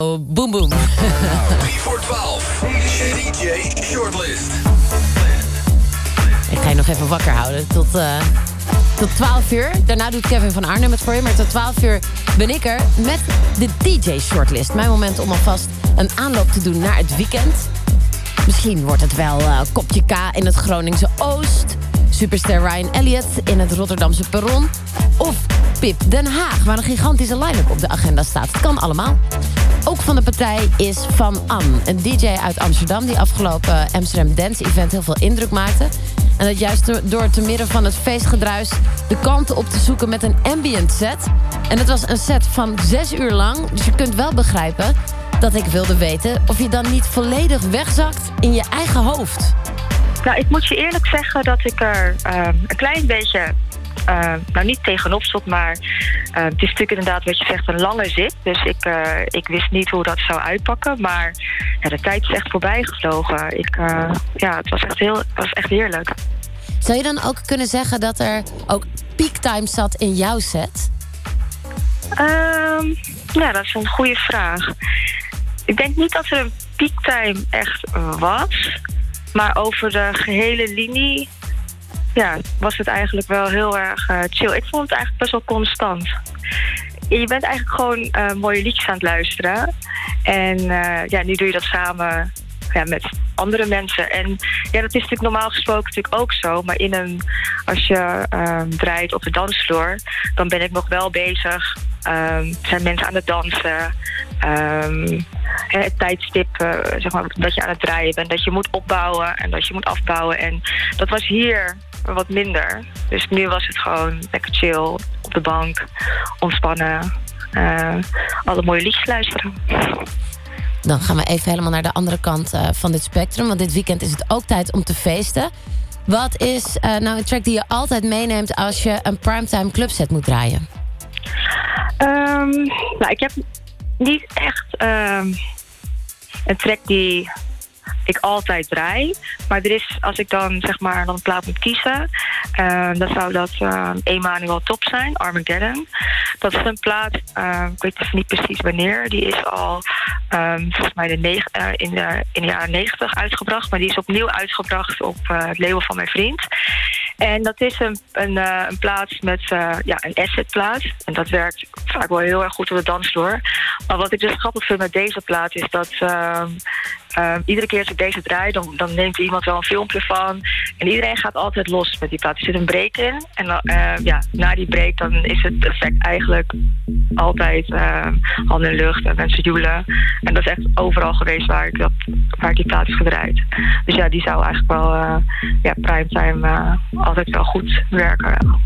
Boom Boom. 3 voor 12. DJ Shortlist. Ik ga je nog even wakker houden tot 12 uur. Daarna doet Kevin van Arnhem het voor je. Maar tot 12 uur ben ik er met de DJ Shortlist. Mijn moment om alvast een aanloop te doen naar het weekend. Misschien wordt het wel kopje K in het Groningse Oost. Superster Ryan Elliott in het Rotterdamse Perron. Of Pip Den Haag, waar een gigantische line-up op de agenda staat. Het kan allemaal. Ook van de partij is Van Am, een DJ uit Amsterdam die afgelopen Amsterdam Dance Event heel veel indruk maakte. En dat juist door te midden van het feestgedruis de kanten op te zoeken met een ambient set. En het was een set van 6 uur lang, dus je kunt wel begrijpen dat ik wilde weten of je dan niet volledig wegzakt in je eigen hoofd. Nou, ik moet je eerlijk zeggen dat ik er een klein beetje, niet tegenop stond, maar het is natuurlijk inderdaad wat je zegt een lange zit. Dus ik wist niet hoe dat zou uitpakken, maar ja, de tijd is echt voorbij gevlogen. Het was echt heerlijk. Zou je dan ook kunnen zeggen dat er ook peaktime zat in jouw set? Ja, dat is een goede vraag. Ik denk niet dat er een peaktime echt was, maar over de gehele linie was het eigenlijk wel heel erg chill. Ik vond het eigenlijk best wel constant. Je bent eigenlijk gewoon mooie liedjes aan het luisteren. En nu doe je dat samen met andere mensen. En ja, dat is natuurlijk normaal gesproken natuurlijk ook zo. Maar als je draait op de dansvloer, dan ben ik nog wel bezig. Zijn mensen aan het dansen. Het tijdstip dat je aan het draaien bent. Dat je moet opbouwen en dat je moet afbouwen. En dat was hier wat minder. Dus nu was het gewoon lekker chill op de bank. Ontspannen. Alle mooie liedjes luisteren. Dan gaan we even helemaal naar de andere kant van dit spectrum. Want dit weekend is het ook tijd om te feesten. Wat is nou een track die je altijd meeneemt als je een primetime clubset moet draaien? Ik heb niet echt een track die ik altijd draai. Maar er is, als ik dan dan een plaat moet kiezen, dan zou dat Emmanuel Top zijn, Armageddon. Dat is een plaat, ik weet dus niet precies wanneer. Die is al volgens mij in de jaren 90 uitgebracht. Maar die is opnieuw uitgebracht op het label van mijn vriend. En dat is een plaats met een assetplaat. En dat werkt vaak wel heel erg goed op de dansvloer. Maar wat ik dus grappig vind met deze plaat is dat iedere keer als ik deze draai, dan neemt iemand wel een filmpje van. En iedereen gaat altijd los met die plaat. Er zit een break in. En na die break dan is het effect eigenlijk altijd handen in de lucht en mensen joelen. En dat is echt overal geweest waar ik die plaat is gedraaid. Dus ja, die zou eigenlijk wel primetime altijd wel goed werken.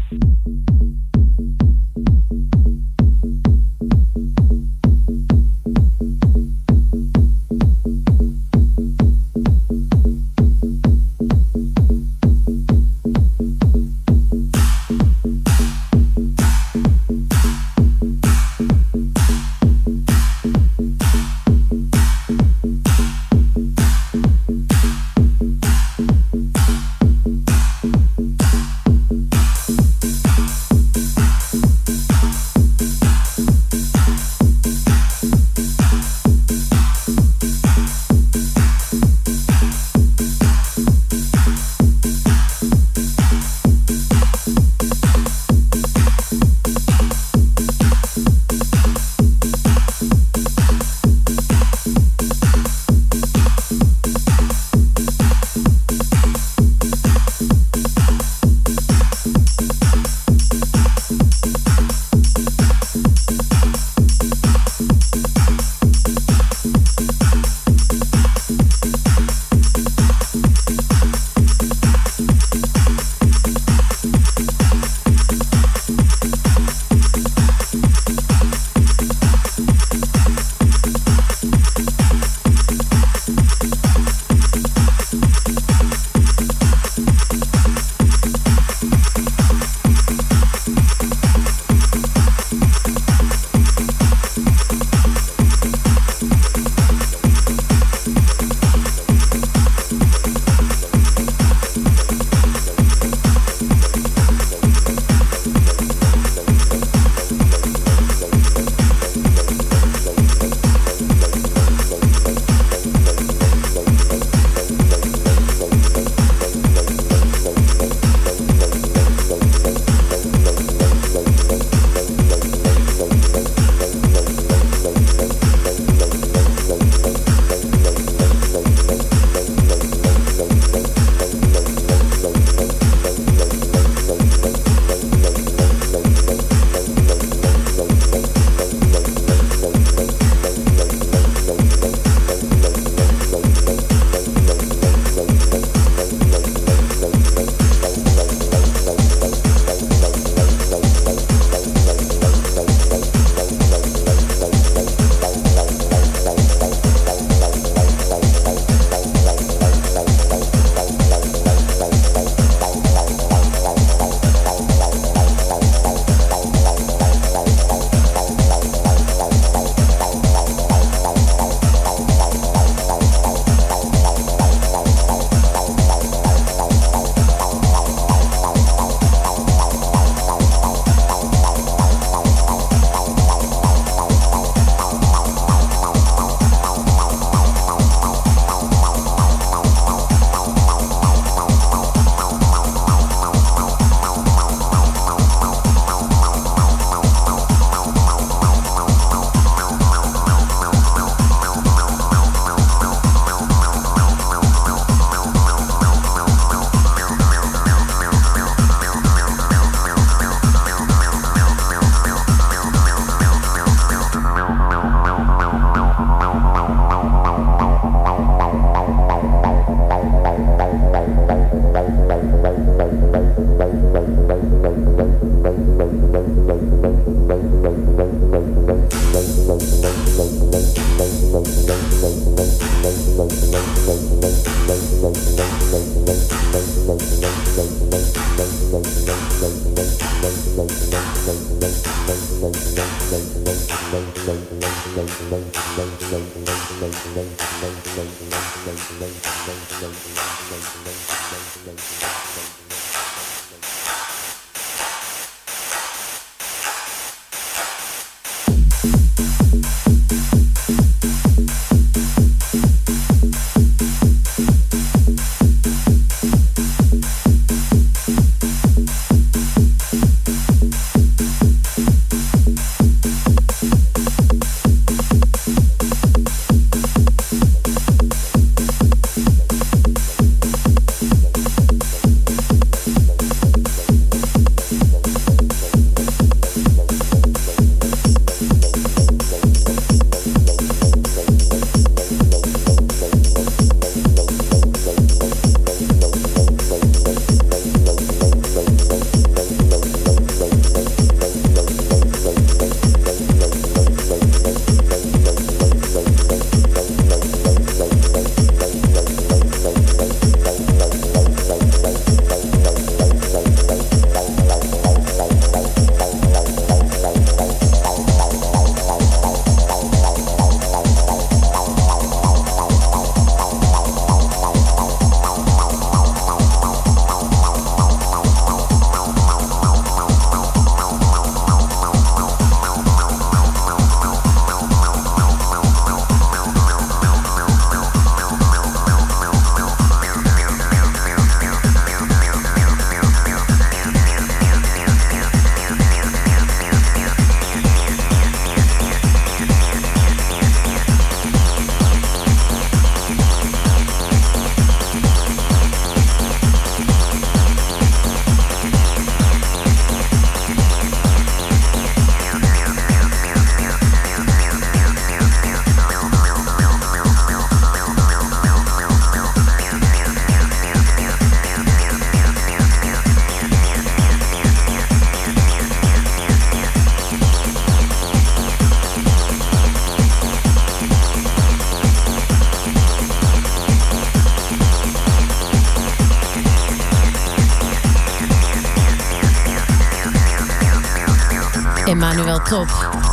Emmanuel Top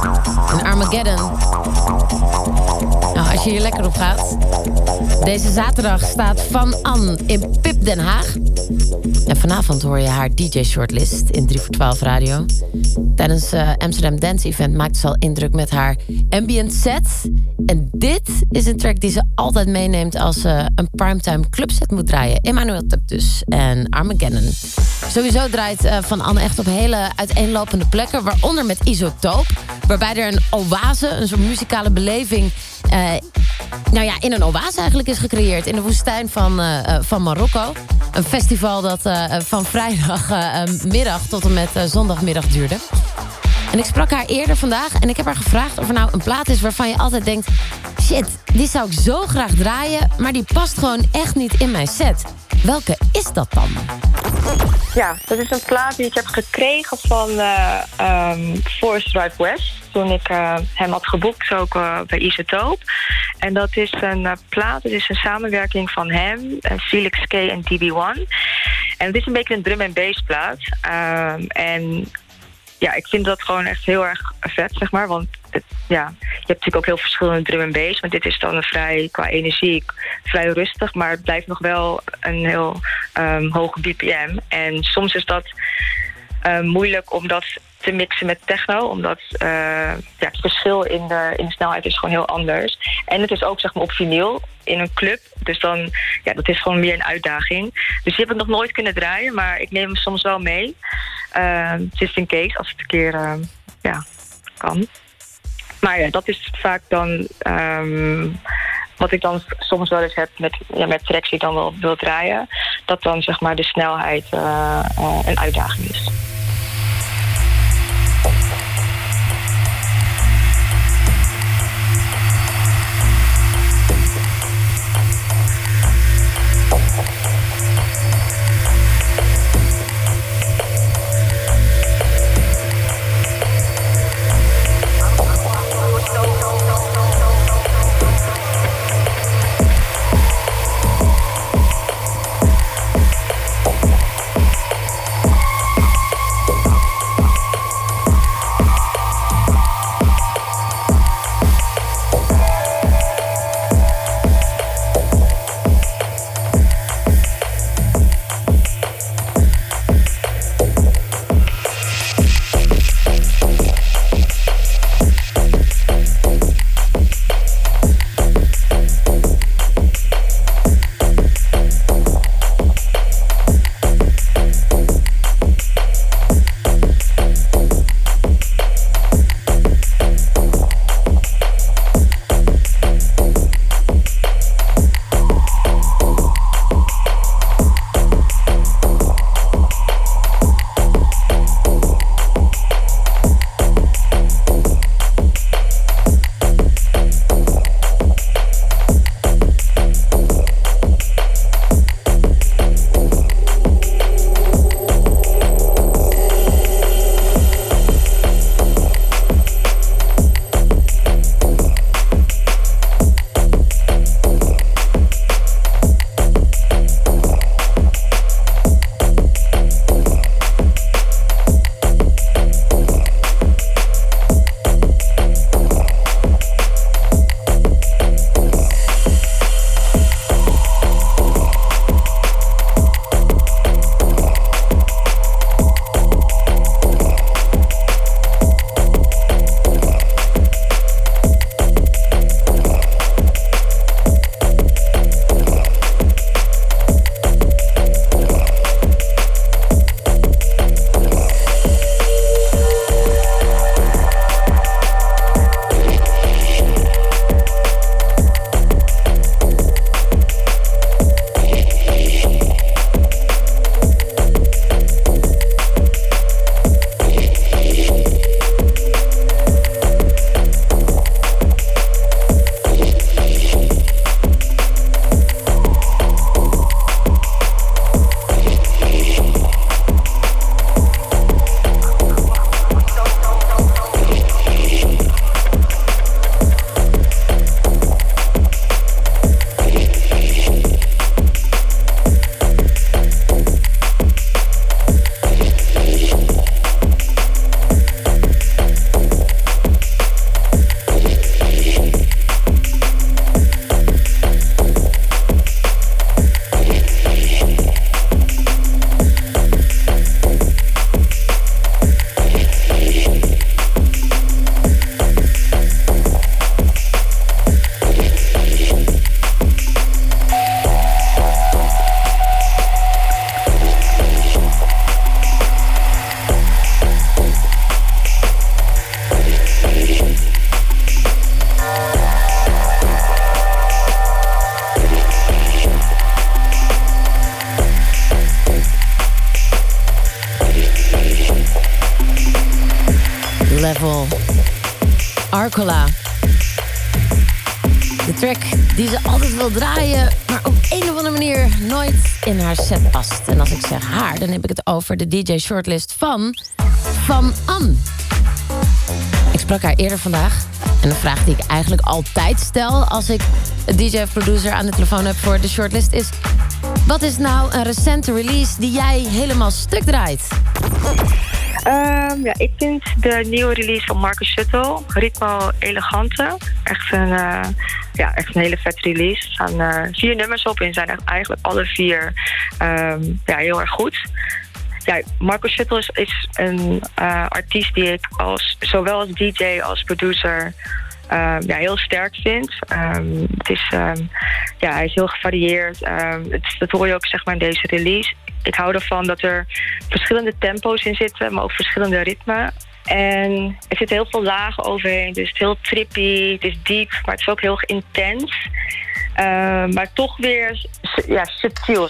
en Armageddon. Nou, als je hier lekker op gaat. Deze zaterdag staat Van An in Pip Den Haag. En vanavond hoor je haar DJ-shortlist in 3 voor 12 radio. Tijdens Amsterdam Dance Event maakte ze al indruk met haar ambient set. En dit is een track die ze altijd meeneemt als ze een primetime clubset moet draaien. Emmanuel Top dus en Armageddon. Sowieso draait Van Anne echt op hele uiteenlopende plekken, waaronder met Isotoop. Waarbij er een oase, een soort muzikale beleving, in een oase eigenlijk is gecreëerd. In de woestijn van Marokko. Een festival dat van vrijdagmiddag tot en met zondagmiddag duurde. En ik sprak haar eerder vandaag en ik heb haar gevraagd of er nou een plaat is waarvan je altijd denkt, shit, die zou ik zo graag draaien, maar die past gewoon echt niet in mijn set. Welke is dat dan? Ja, dat is een plaat die ik heb gekregen van Forest Drive West. Toen ik hem had geboekt, ook bij Isotoop. En dat is een plaat, het is een samenwerking van hem, Felix K en DB1. En het is een beetje een drum en bass plaat. En ja, ik vind dat gewoon echt heel erg vet, zeg maar. Want je hebt natuurlijk ook heel verschillende drum en bass. Maar dit is dan qua energie vrij rustig. Maar het blijft nog wel een heel hoge BPM. En soms is dat moeilijk om dat te mixen met techno. Omdat het verschil in de snelheid is gewoon heel anders. En het is ook zeg maar op vinyl in een club. Dus dan, dat is gewoon meer een uitdaging. Dus die heb ik nog nooit kunnen draaien. Maar ik neem hem soms wel mee. Just in case, als het een keer kan. Maar ja, dat is vaak dan wat ik dan soms wel eens heb met tracks die ik dan wel wil draaien. Dat dan zeg maar de snelheid een uitdaging is. Marcola. De track die ze altijd wil draaien, maar op een of andere manier nooit in haar set past. En als ik zeg haar, dan heb ik het over de DJ Shortlist van Anne. Ik sprak haar eerder vandaag. En de vraag die ik eigenlijk altijd stel als ik een DJ of producer aan de telefoon heb voor de Shortlist is: wat is nou een recente release die jij helemaal stuk draait? Ja, ik vind de nieuwe release van Marcus Shuttle, Ritmo Elegante, echt een hele vette release. Er staan 4 nummers op en zijn eigenlijk alle 4 heel erg goed. Ja, Marcus Shuttle is een artiest die ik zowel als DJ als producer heel sterk vind. Hij is heel gevarieerd. Dat hoor je ook zeg maar in deze release. Ik hou ervan dat er verschillende tempo's in zitten, maar ook verschillende ritmen. En er zitten heel veel lagen overheen. Dus het is heel trippy, het is diep, maar het is ook heel intens. Maar toch weer subtiel.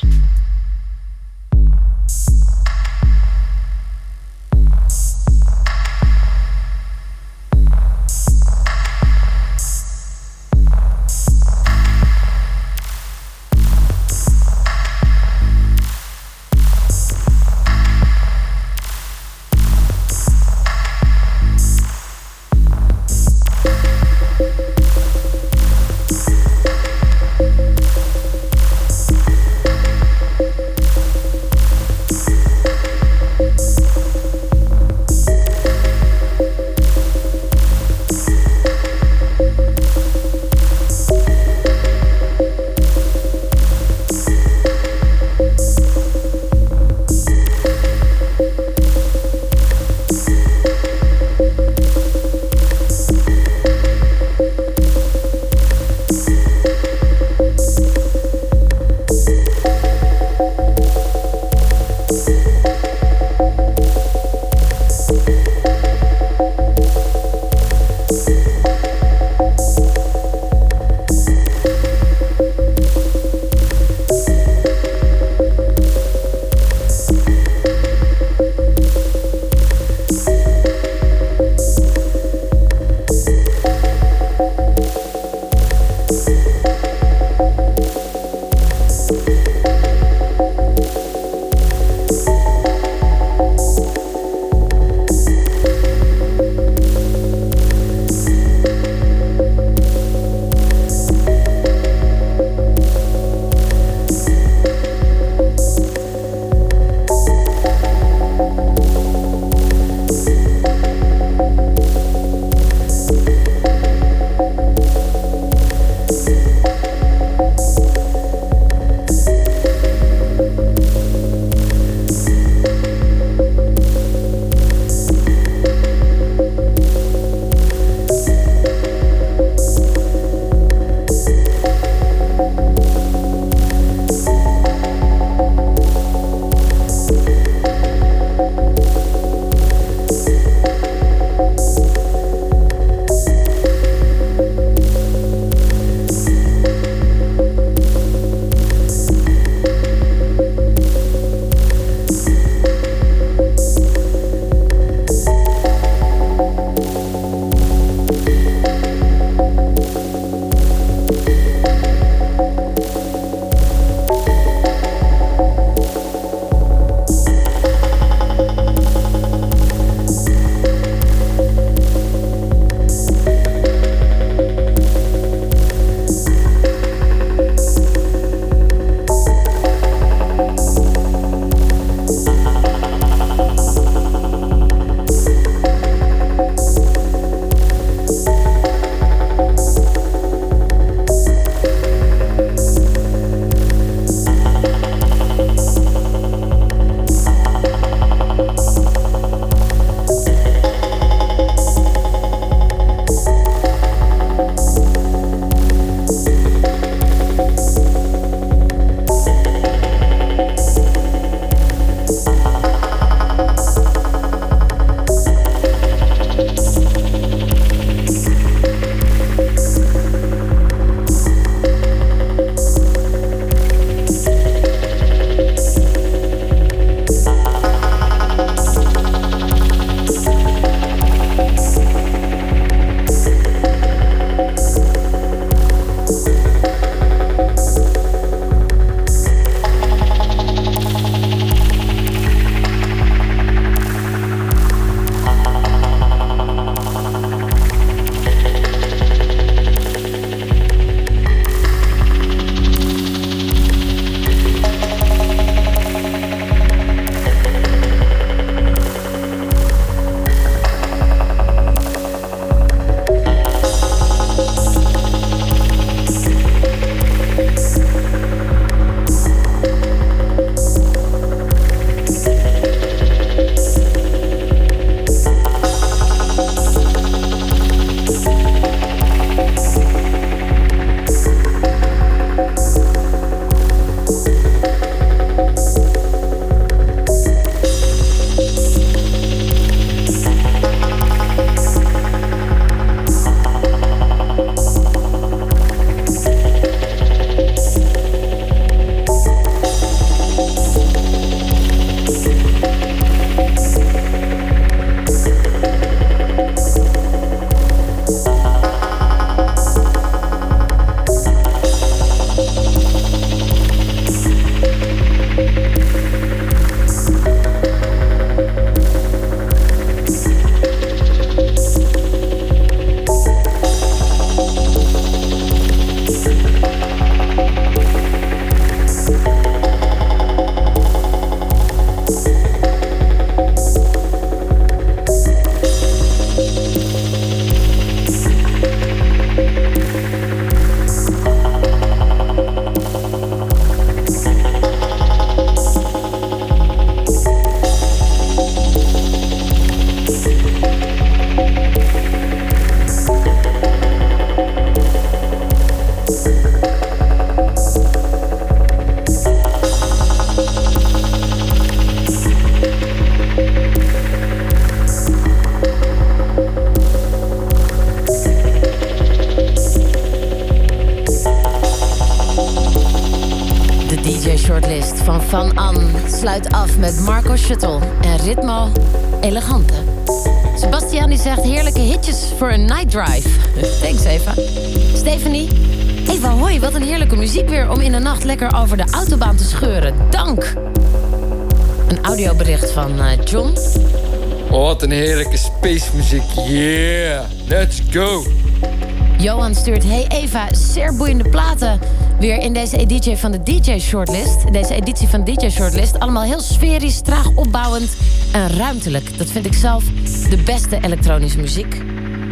Van An sluit af met Marco Shuttle en Ritmo Elegante. Sebastiaan die zegt heerlijke hitjes voor een night drive. Thanks Eva. Stephanie. Eva, hoi, wat een heerlijke muziek weer om in de nacht lekker over de autobaan te scheuren. Dank. Een audiobericht van John. Oh, wat een heerlijke space muziek. Yeah, let's go. Johan stuurt, hey Eva, zeer boeiende platen. Weer in deze editie van de DJ Shortlist. Deze editie van DJ Shortlist. Allemaal heel sferisch, traag opbouwend en ruimtelijk. Dat vind ik zelf de beste elektronische muziek.